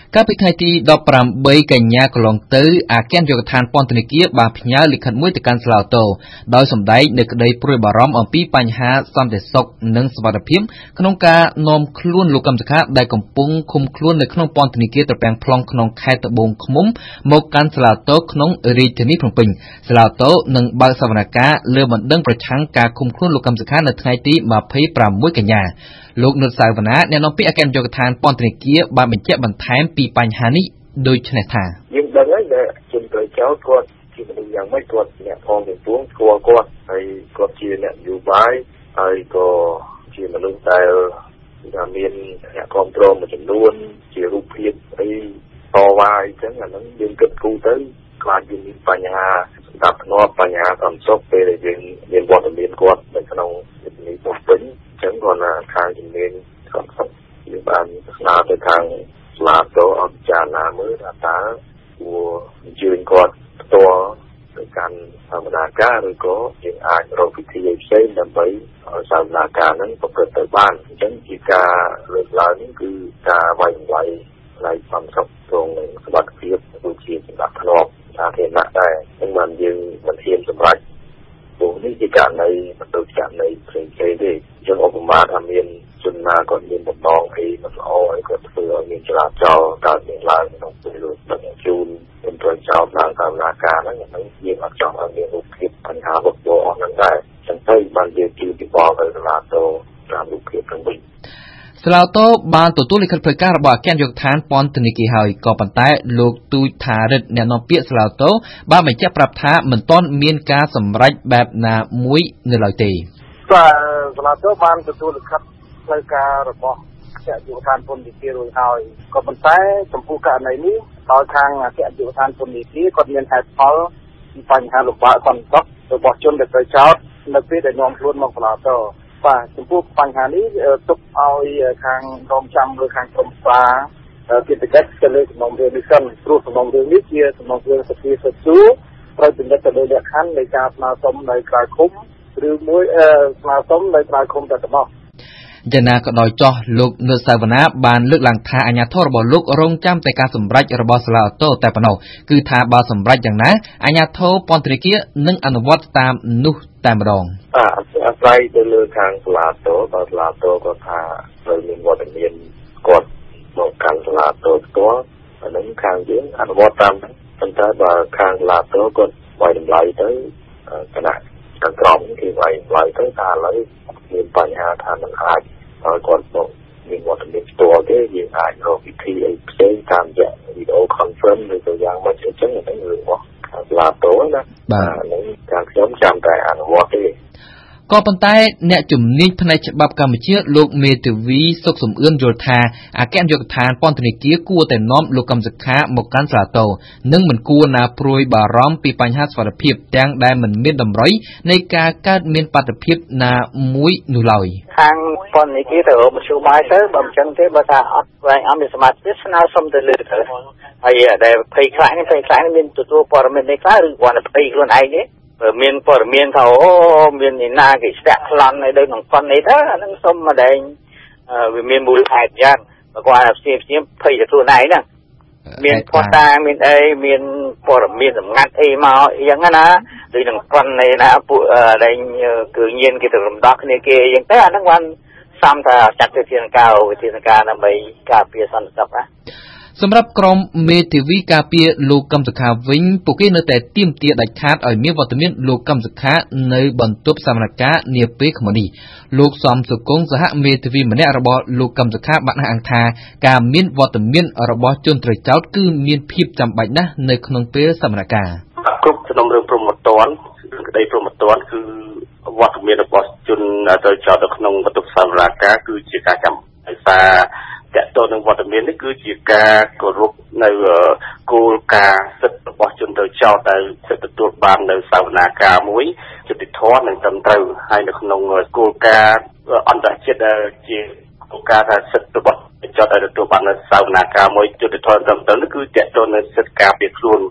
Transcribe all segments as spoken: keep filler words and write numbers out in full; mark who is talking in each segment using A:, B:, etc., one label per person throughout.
A: កាលពីថ្ងៃទីដប់ប្រាំបីកញ្ញាកន្លងទៅអគ្គនាយកដ្ឋានពន្ធនាគារបានផ្ញើលិខិតមួយទៅកាន់សាឡាវតូដោយសម្ដែងនូវក្តីព្រួយបារម្ភអំពីបញ្ហាសន្តិសុខនិងសុវត្ថិភាពក្នុងការនាំខ្លួនលោកកឹមសុខាដែលកំពុងឃុំខ្លួននៅក្នុងពន្ធនាគារត្រពាំង plong ក្នុងខេត្តត្បូងឃ្មុំមកកាន់សាឡាវតូក្នុងរាជធានីភ្នំពេញសាឡាវតូនឹងបើកសវនកម្មលើបណ្ដឹងប្រឆាំងការឃុំខ្លួនលោកកឹមសុខានៅថ្ងៃទីម្ភៃប្រាំមួយកញ្ញាលោកនុតសាវណ្ណាអ្នកនាំពាក្យអគ្គនាយកដ្ឋានពន្ធនាគារបានបញ្ជាក់បន្ថែមពីបញ្ហានេះដូចនេះថា
B: យើងដឹងហើយដែលជនត្រូវចោទគាត់ជាមនុស្សយ៉ាងម៉េចគាត់អ្នកផងទាំងពួងស្គាល់គាត់ហើយគាត់ជាអ្នកនយោបាយហើយក៏ជាមនុស្សដែលមានអ្នកគ្រប់គ្រងមួយចំនួនជារូបភាពអីតវ៉ាអីចឹងអាហ្នឹងយើងគិតគូរទៅខ្លាចយើងមានបញ្ហាសម្រាប់ធ្នាប់បញ្ហាសន្តិសុខពេលដែលយើងមានវត្តមានគាត់នៅក្នុងរាជធានីភ្នំពេញអញ្ចឹងគាត់ថាខាងជំនាញសន្តិសុខយើងបានស្នើទៅខាងស្លាតោអបចារណាមើលថាតើគួរអញ្ជើញគាត់ផ្ទាល់ទៅកាន់សវនាការឬក៏យើងអាចរកវិធីផ្សេងដើម្បីឲ្យសវនាការហ្នឹងប្រព្រឹត្តទៅបានអញ្ចឹងជាការលើកឡើងនេះគឺការវាយតម្លៃផ្នែកសន្តិសុខត្រង់នឹងសុខភាពដូចជាសម្រាប់ធ្នាប់សាធារណៈដែរហ្នឹងបានយើងមិនហ៊ានសម្រេចព្រោះនេះជាករណីមិនដូចករណីផ្សេងៗទេយើងឧបមាថាមានជនណាគាត់មានបំណងអីមិនល្អអីគាត់ធ្វើឲ្យមានចលាចលកើតមានឡើងក្នុងពេលដឹកជូនជនត្រូវចោទឡើងតាមនាការហ្នឹងហ្នឹងយើងអត់ចង់ឲ្យមានរូបភាពបញ្ហាវឹកវរអស់ហ្នឹងដែរចឹងទៅបានយើងជួយពីបលទៅសាលាតោតាមរូបភាពទាំងវិញ
A: សាឡាវតូបានទទួលលិខិតផ្លូវការរបស់អគ្គនាយកដ្ឋានពន្ធនាគារហើយក៏ប៉ុន្តែលោកទូចថារិទ្ធអ្នកនាំពាក្យសាឡាវតូបានបញ្ជាក់ប្រាប់ថាមិនទាន់មានការសម្រេចបែបណាមួយនៅឡើយទេ
B: បាទសាឡាវតូបានទទួលលិខិតផ្លូវការរបស់អគ្គនាយកដ្ឋានពន្ធនាគាររួចហើយក៏ប៉ុន្តែចំពោះករណីនេះដោយខាងអគ្គនាយកដ្ឋានពន្ធនាគារគាត់មានហេតុផលពីបញ្ហាលំបាកសន្តិសុខរបស់ជនដែលត្រូវចោទនៅពេលដែលនាំខ្លួនមកសាឡាវតូបាទចំពោះបញ្ហានេះទុកឲ្យខាងរងចាំលើខាងក្រមស្វាកិច្ចកិច្ចទៅលើសំណុំរឿងនេះសិនព្រោះសំណុំរឿងនេះជាសំណុំរឿងសភាសិទ្ធិទូត្រូវពិនិត្យទៅលើលក្ខខណ្ឌនៃការស្នើសុំនៅក្រៅឃុំឬមួយស្នើសុំនៅក្រៅឃុំតែប៉ុណ្ណោះ
A: យ៉ាងណាក៏ដោយចោះលោកនុតសាវណ្ណាបានលើកឡើងថាអាជ្ញាធររបស់លោករងចាំតែការសម្រេចរបស់សាឡាវតូតែប៉ុណ្ណោះគឺថាបើសម្រេចយ៉ាងណាអាជ្ញាធរពន្ធនាគារនឹងអនុវត្តតាមនោះតែម្ដង
B: បាទអាស្រ័យទៅលើខាងសាឡាតូបើសាឡាតូគាត់ថាត្រូវមានវត្តមានគាត់មកកាន់សាឡាតូផ្ទាល់អានឹងខាងយើងអនុវត្តតាមហ្នឹងប៉ុន្តែបើខាងសាឡាតូគាត់វាយតម្លៃទៅគណៈខាងក្រមគេវាយតម្លៃទៅថាឥឡូវមានបញ្ហាថាមិនអាចឲ្យគាត់មកមានវត្តមានផ្ទាល់ទេយើងអាចរកវិធីអីផ្សេងតាមរយៈវីដេអូ conference ឬក៏យ៉ាងម៉េចអញ្ចឹងហ្នឹងរឿងរបស់ខាងសាឡាតូណា
A: បាទ
B: ហ្នឹងខាងខ្ញុំចាំតែអនុវត្តទេ
A: ក៏ប៉ុន្តែអ្នកជំនាញផ្នែកច្បាប់កម្ពុជាលោកមេធាវីសុកសំអឿនយល់ថាអគ្គនាយកដ្ឋានពន្ធនាគារគួរតែនាំលោកកឹមសុខាមកកាន់សាឡាតូនិងមិនគួរណាព្រួយបារម្ភពីបញ្ហាសុវត្ថិភាពទាំងដែលមិនមានតម្រុយនៃការកើតមានបាតុភិបណាមួយនោះឡើយ
B: ខាងពន្ធនាគារទៅមជ្ឈបាយទៅបើមិនចឹងទេបើថាអត់វែងអត់មានសមាជិកស្នើសុំទៅលើទៅហើយដែលភ័យខ្លាចនេះភ័យខ្លាចមានទទួលព័ត៌មាននេះខ្លះឬគាត់តែភ័យខ្លួនឯងទេមានព័ត៌មានថាអូមានអ្នកណាគេស្ទាក់ខ្លន់នៅលើក្នុងប៉ុននេះទៅអានឹងសុំមកដែងវាមានមូលហេតុយ៉ាងបើគាត់ផ្សេងផ្សេងភ័យទៅខ្លួនឯងហ្នឹងមានផតាមានអីមានព័ត៌មានសម្ងាត់អីមកអីយ៉ាងណាដូចនឹងប៉ុននេះណាពួកដែងគឺញៀនគេទៅរំដោះគ្នាគេអីយ៉ាងទៅអាហ្នឹងបានសំថាចាត់វិធានការវិធានការដើម្បីការពារសន្តិសុខណា
A: សម្រាប់ក្រុមមេធាវីការពារលោកកឹមសុខាវិញពួកគេនៅតែទាមទារដាច់ខាតឲ្យមានវត្តមានលោកកឹមសុខានៅបន្ទប់សវនកម្មនាពេលក្មុននេះលោកសំសុគង្គសហមេធាវីម្នាក់របស់លោកកឹមសុខាបានអះអាងថាការមានវត្តមានរបស់ជនត្រូវចោទគឺមានភាពចាំបាច់ណាស់នៅក្នុងពេលសវនកម្ម
B: គ្រប់សំណុំរឿងព្រហ្មទណ្ឌក្តីព្រហ្មទណ្ឌគឺវត្តមានរបស់ជនត្រូវចោទនៅក្នុងបន្ទប់សវនកម្មគឺជាការចាំដោយសារតើតើនឹងវត្តមាននេះគឺជាការគោរពនៅគោលការណ៍សិទ្ធិរបស់ជនត្រូវចោទដែលសិទ្ធិទទួលបាននៅសវនាការមួយយុត្តិធម៌និងត្រឹមត្រូវហើយនៅក្នុងគោលការណ៍អន្តរជាតិដែលជាគោលការណ៍ថាសិទ្ធិរបស់ចោទដែលទទួលបាននៅសវនាការមួយយុត្តិធម៌ត្រឹមត្រូវនោះគឺតើតើនឹងសិទ្ធិការពារខ្លួន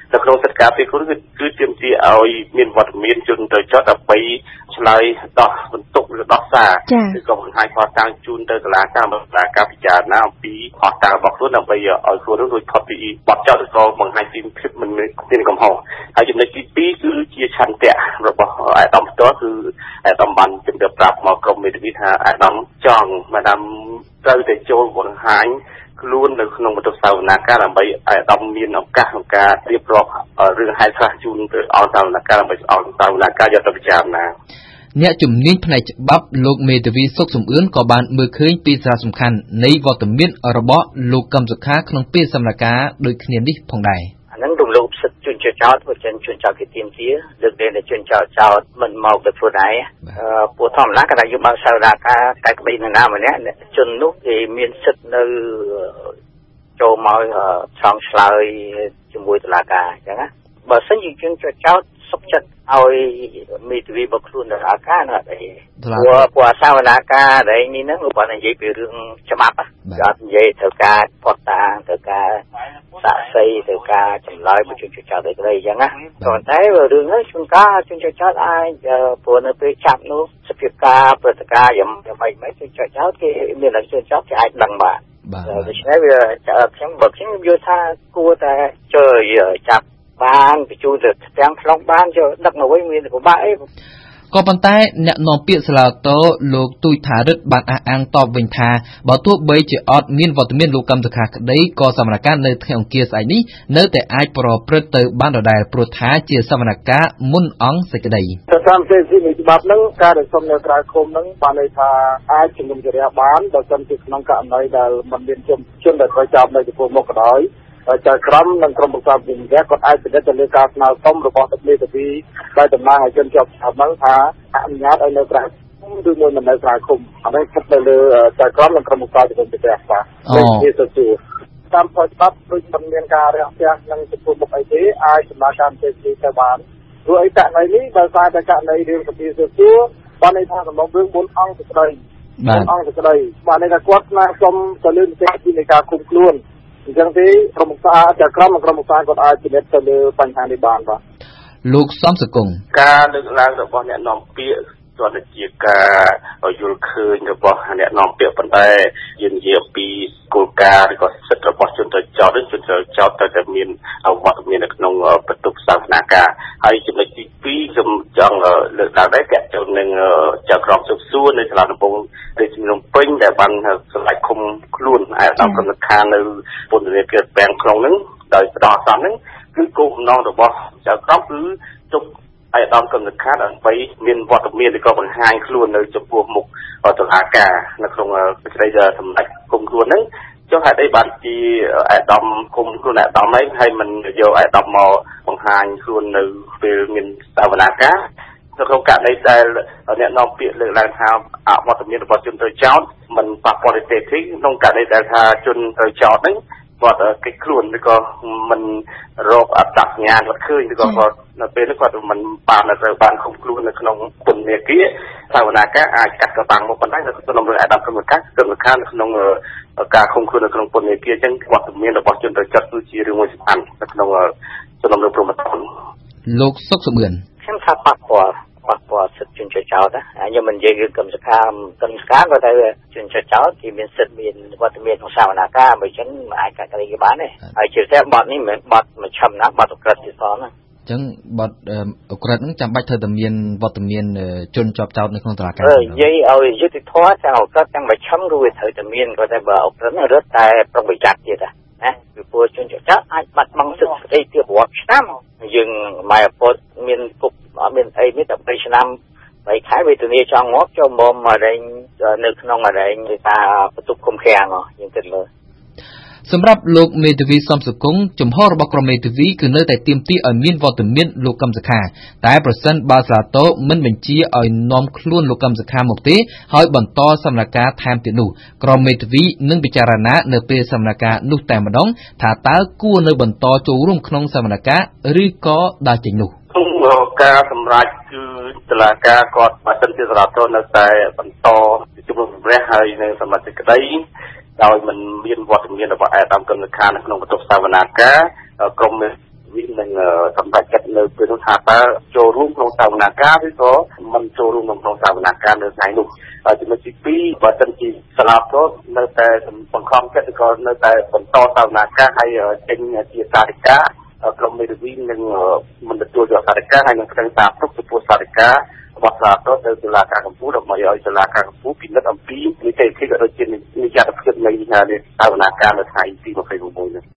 B: แต่โครงสการเป็นคนคือคือเตรียมที่เอามีนวัดมีนจนโดยจอดเอาไปฉลายต่อบรรทุกหรือดอกซาคือก็มันให้พอตั้งจูนโดยตลาดการตลาดการพิจารณาปีพอตาบอกรุ่นเอาไปเอาส่วนรุ่นโดยพอปีบอกเจ้าตัวก็มันให้ทีมคลิปมันเป็นกำหองอาจจะในปีปีคือเชี่ยชันเตะเราบอกไอ้ตอมตัวคือไอ้ตอมบันจึงจะปรับมากรมวิทยาไอ้ตอมจ้องมาดำเราจะโจรบนหายล้วนในขนมตัวสาวนาการไปไอ้ตอมมีนเอาการของการเรียบร้อยเรื่องให้ข้าจูนเอาสาวนาการไปเอาสาวนาการจะต้องพิจารณา
A: เนี่ยจุ่มนิ่งภายในบับโลกเมตวีสุกสมอื่นก่อบานมือเคยปีศาจสำคัญในวัตมินระบบโลกกำสุขาขนมปีสำนักการโดยเขียนดิพงใด
C: อันนั้นดุมลูกสุดจุนเจ้าเจ้าตัวเจนจุนเจ้ากิติมเสียเลือกเดินในจุนเจ้าเจ้ามันเมาแบบผู้ใดผู้ทอมรักกันอยู่มาสาวนาการแต่ก็ไม่นานวันนี้จุนนุกที่มีสุดในโจมเอาช่องสลายจมูกตลาดการอย่างนั้นบ่ซึ่งจริงๆเจ้าสกจัดเอามีทวีบกลุ่นอาการอะไรพัวพัวสาวนาการอะไรนี่นั่งอุปนิสัยเป็นเรื่องฉบับอ่ะยอดใหญ่เถอะการพอตาเถอะการสะใสเถอะการจำลายบุญจุดเจ้าเด็กเลยอย่างนั้นตอนท้ายเรื่องนั้นชุนก้าชุนเจ้าไอ้พัวในไปจับนู้สเปียกาเปิดกาอย่างอย่างไม่ไม่ชุนเจ้าที่มีหลังชุนเจ้าที่ไอ้ดังบ้านแต่ใช้เวลาจะเพียงแบบเพียงโยธากลัวแต่เจอจับบ้านไปจูเด็ดแปลงคลองบ้านเจอดักมาไว้มีแต่ผมบ้าเอ้
A: ก็ปันแต่เนี่ยนอมเปียสลาโตโลกตุยถารึดบานอ่างตอบวินทาบ่ตัวใบจะอดมีนวัตมินลูกกำตะขาได้ก็สมรการในเที่ยงเกียร์สายนี้เนื้อแต่ไอปรอเปรตเตอร์บ้านเราได้โปรดท้าเจียสมรการมุ่นอ่องใส่กระได
B: แต่ตามเส้นที่มีฉบับนั้นการสมเนตราคมนั้นปานในทาไอจุ่มจะเรียบบ้านโดยจำติดน้องกะในได้มันเป็นจุ่มจุ่มได้ประจำในจุดมกร้อยจากครั้งนั้นกรมประชาธิปไตยก็ไอ้เป็นจะเลือกการนาต้มระบบตำรวจที่ได้ดำเนินให้จนจบทำนั้นหาอนุญาตไอ้ในกลางดูมวยมันในกลางคุมอันนี้คัดเลยจากครั้งนั้นกรมประชาธิปไตยจะแปลว่าที่สุดจู่ตามข้อบังคับโดยดำเนินการเรื่องที่นั่งจุดมุกไอ้ที่ไอ้สมาชิกเป็นที่ชาวบ้านโดยแต่ในนี้บางสายแต่การในเรื่องที่สุดจู่ตอนในทางสมองเบื้องบนอ่างสุดเลยบนอ่างสุดเลยมาในการกวาดนาชมจะเลื่อนเส้นที่ในการคุมกลุ่นจังที่กรมสาจากครั้งกรมสาก็อาจจะเน็ตเลือปัญหาในบ้านปะ
A: ลูกซ้อมสกุล
B: การเลือกล้างระบบเนี่ยน้องเปียส่วนจีกาอยู่คืนระบบเนี่ยน้องเปียปันได้ยืนเยียบปีกูการก็สุดระบบจนจะจอดจนจะจอดแต่จะมีเอาวัดมีนักนงประตูสาวนาการให้จุดในปีจมจังเลือกล้างได้แก่จนหนึ่งจากกรองสุดสู้ในตลาดนปงได้จำนวนเป็นแต่บันสลายคุมคลุ่นไอ้เรากำลังคานในบนเรือเกิดแปลงคลองนั้นโดยต่อสามนั้นคือกูน้องระบบจากกรองคือจุกไอ้ตอนกำลังคาดไปมีนวัดมีนก็บางหางคลุ่นในจุดพวกมุกตลาดกาในคลองได้จะทำได้คุมคลุ่นนั้นเจ้าหาได้บัตรที่ไอ้ดำคุมคลุ่นไอ้ดำไม่ให้มันโยไอ้ดำมอบางหางคลุ่นในเป็นมีนตลาดกาถ้าเขาการได้ใจเนี่ยน้องเปียเลยแรงทางอ่ะวัดมีนวัดจนโดยเจ้ามันปรับปริเตที่น้องการได้ใจทาจนโดยเจ้านั้นวัดกิคลุ่นแล้วก็มันรบอัดตักงานวัดขึ้นแล้วก็พอเป็นแล้วก็มันปานในบ้านคุมคลุ่นในขนมคนเมียกี้สาวนาก็อาจกัดกระตังมาปันได้แล้วก็นำเรืออัดกำลังการกำลังการขนมการคุมคลุ่นในขนมคนเมียกี้จังวัดมีนวัดจนโดยเจ้าคือจีริมวยสิพันในขนมขนมเรือพรหมตน
A: โลกซกเสมือน
C: ฉันทราบปากกว่าปากกว่าสุดจุนเจ้านะอันนี้มันยังคือกรรมสกามกรรมสกามก็ได้จุนเจ้าที่มีสุดมีวัตถุมีของสาวนาคาไม่ฉันไอ้การอะไรบ้านเนี่ยไอ้เชื่อแท้บอดนี่เหมือนบอดมันช้ำนักบอดกระติซ้อนนะ
A: จังบอดกระนั้นจำใบเธอแต่มีนวัตถุมีจุนจอบเจ้าในของตลาด
C: เออยี่เอายุติทว่าจังก็จังไปช้ำรู้เธอแต่มีนก็ได้บอกกระนั้นรถแต่ต้องไปจัดจีนะนะคือพวกจุนเจ้าไอ้บัดมังสุดไอ้เตี้ยหัวช้ำยังไม่พอมีนปุ๊บมีนไอ้นี่แต่ไปช้ำไปขายไปตัวนี้จองงบจอมอมมาได้นึกน้องมาได้ตาประตูคมแข็งอ๋อยังติดเลย
A: สำหรับโลกเมตวีซ้อมสุกุงจุ่มห่อระบบกรมเมตวีคือเนื้อแต่เตรียมที่อ่อยมีนวอตมีนโลกกำสขาแต่เปอร์เซ็นต์บาสลาโตมันเป็นจีอ่อยน้อมคล้วนโลกกำสขาหมกตีหอยบันต่อสำนักการแทมตินูกรมเมตวีนึ่งพิจารณาเนื้อเปสำนักการนุแต่มาดองถ้าตากู้เนื้อบันต่อจูรุ่มขนมสำนักการหรือก็ได้จริงนู
B: ทุ่งโลกาสำหรับคือตลาดกากอดมาจนที่ตลาดโตเนื้อแต่บันต่อจุ่มแร่หายในสำนักการได้โดยมันมีวัตถุมีนแบบไอ้ตามกำหนดการในขนมประตูสาวนาคากรมวินនឹងសម្រាប់ចិត្តនៅពេលនោះថាតើចូលរួមក្នុងសវនាការឬក៏មិនចូលរួមក្នុងសវនាការនៅថ្ងៃនោះចំណុចទីពីរបើសិនជាសាលាផ្ទាល់នៅតែបង្ខំចិត្តឬក៏នៅតែបន្តសវនាការហើយចេញជាសារិកាក្រុមមេធាវីនឹងមិនទទួលយកសារិកាហើយនឹងស្ដឹងតាមទុកចំពោះសារិការបស់សាលាផ្ទាល់ទៅតុលាការកំពូលដើម្បីឲ្យតុលាការកំពូលពិនិត្យអំពីនីតិវិធីក៏ដូចជានីតិវិធីនៃសវនាការនៅថ្ងៃទីยี่สิบหกនេះ